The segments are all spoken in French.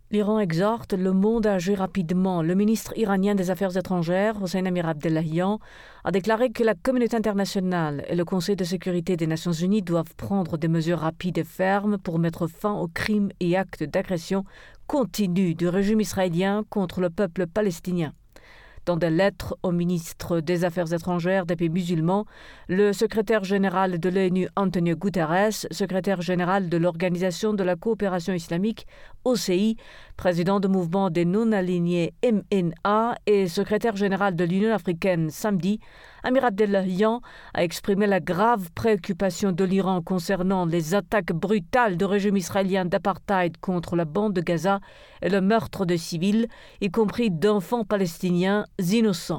L'Iran exhorte le monde à agir rapidement. Le ministre iranien des Affaires étrangères, Hossein Amir-Abdollahian, a déclaré que la communauté internationale et le Conseil de sécurité des Nations Unies doivent prendre des mesures rapides et fermes pour mettre fin aux crimes et actes d'agression continus du régime israélien contre le peuple palestinien. Dans des lettres au ministre des Affaires étrangères des pays musulmans, le secrétaire général de l'ONU Antonio Guterres, secrétaire général de l'Organisation de la coopération islamique OCI, président du mouvement des non-alignés MNA et secrétaire général de l'Union africaine samedi, Amir Abdollahian a exprimé la grave préoccupation de l'Iran concernant les attaques brutales du régime israélien d'apartheid contre la bande de Gaza et le meurtre de civils, y compris d'enfants palestiniens innocents.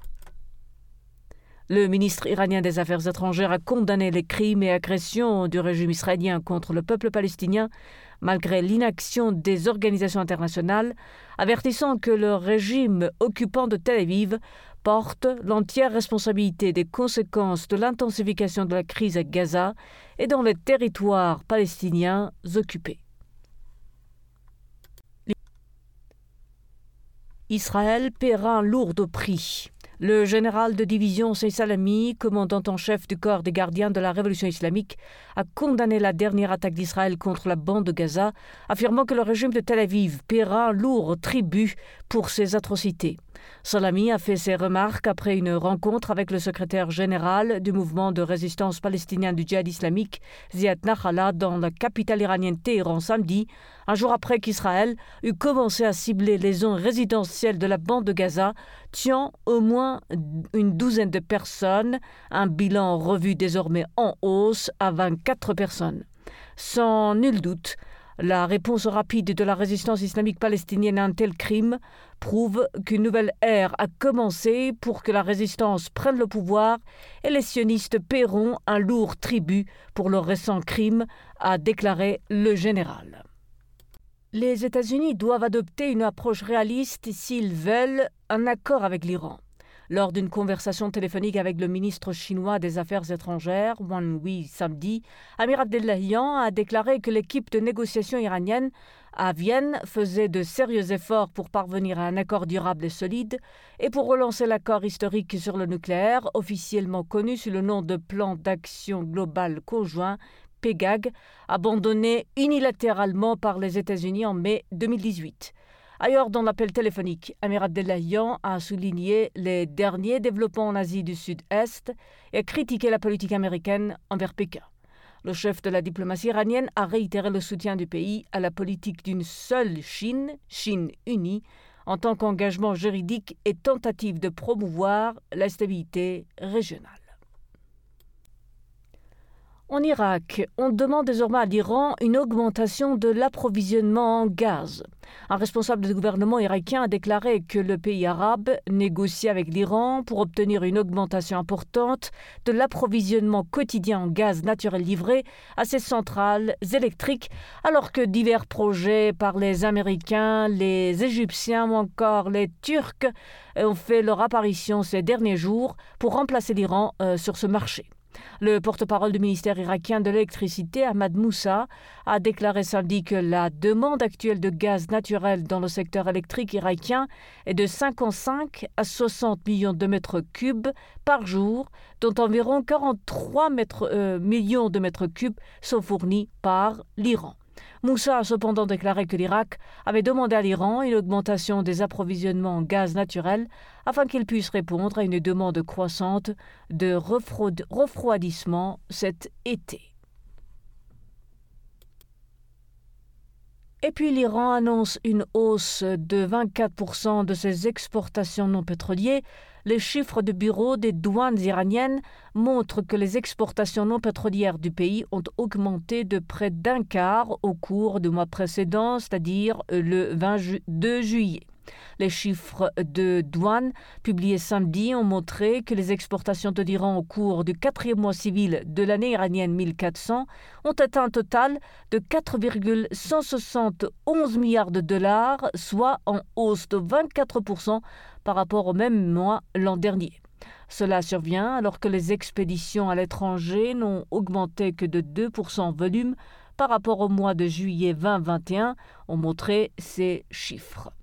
Le ministre iranien des Affaires étrangères a condamné les crimes et agressions du régime israélien contre le peuple palestinien, malgré l'inaction des organisations internationales, avertissant que le régime occupant de Tel Aviv porte l'entière responsabilité des conséquences de l'intensification de la crise à Gaza et dans les territoires palestiniens occupés. Israël paiera un lourd prix. Le général de division Saïd Salami, commandant en chef du corps des gardiens de la révolution islamique, a condamné la dernière attaque d'Israël contre la bande de Gaza, affirmant que le régime de Tel Aviv paiera un lourd tribut pour ces atrocités. Salami a fait ces remarques après une rencontre avec le secrétaire général du mouvement de résistance palestinien du djihad islamique, Ziad Nakhala, dans la capitale iranienne Téhéran samedi, un jour après qu'Israël eut commencé à cibler les zones résidentielles de la bande de Gaza, tuant au moins une douzaine de personnes, un bilan revu désormais en hausse à 24 personnes. Sans nul doute, la réponse rapide de la résistance islamique palestinienne à un tel crime prouve qu'une nouvelle ère a commencé pour que la résistance prenne le pouvoir et les sionistes paieront un lourd tribut pour leurs récents crimes, a déclaré le général. Les États-Unis doivent adopter une approche réaliste s'ils veulent un accord avec l'Iran. Lors d'une conversation téléphonique avec le ministre chinois des Affaires étrangères, Wang Yi, samedi, Amir Abdollahian a déclaré que l'équipe de négociation iranienne à Vienne faisait de sérieux efforts pour parvenir à un accord durable et solide et pour relancer l'accord historique sur le nucléaire, officiellement connu sous le nom de Plan d'action global conjoint, PEGAG, abandonné unilatéralement par les États-Unis en mai 2018. Ailleurs, dans l'appel téléphonique, Amir Abdollahian a souligné les derniers développements en Asie du Sud-Est et a critiqué la politique américaine envers Pékin. Le chef de la diplomatie iranienne a réitéré le soutien du pays à la politique d'une seule Chine, Chine unie, en tant qu'engagement juridique et tentative de promouvoir la stabilité régionale. En Irak, on demande désormais à l'Iran une augmentation de l'approvisionnement en gaz. Un responsable du gouvernement irakien a déclaré que le pays arabe négocie avec l'Iran pour obtenir une augmentation importante de l'approvisionnement quotidien en gaz naturel livré à ses centrales électriques, alors que divers projets par les Américains, les Égyptiens ou encore les Turcs ont fait leur apparition ces derniers jours pour remplacer l'Iran sur ce marché. Le porte-parole du ministère irakien de l'électricité, Ahmad Moussa, a déclaré samedi que la demande actuelle de gaz naturel dans le secteur électrique irakien est de 55 à 60 millions de mètres cubes par jour, dont environ 43 millions de mètres cubes sont fournis par l'Iran. Moussa a cependant déclaré que l'Irak avait demandé à l'Iran une augmentation des approvisionnements en gaz naturel afin qu'il puisse répondre à une demande croissante de refroidissement cet été. Et puis l'Iran annonce une hausse de 24% de ses exportations non pétrolières. Les chiffres de bureau des douanes iraniennes montrent que les exportations non pétrolières du pays ont augmenté de près d'un quart au cours du mois précédent, c'est-à-dire le 22 juillet. Les chiffres de douane publiés samedi ont montré que les exportations de l'Iran au cours du 4e mois civil de l'année iranienne 1400 ont atteint un total de 4,171 milliards de dollars, soit en hausse de 24% par rapport au même mois l'an dernier. Cela survient alors que les expéditions à l'étranger n'ont augmenté que de 2% en volume par rapport au mois de juillet 2021 ont montré ces chiffres.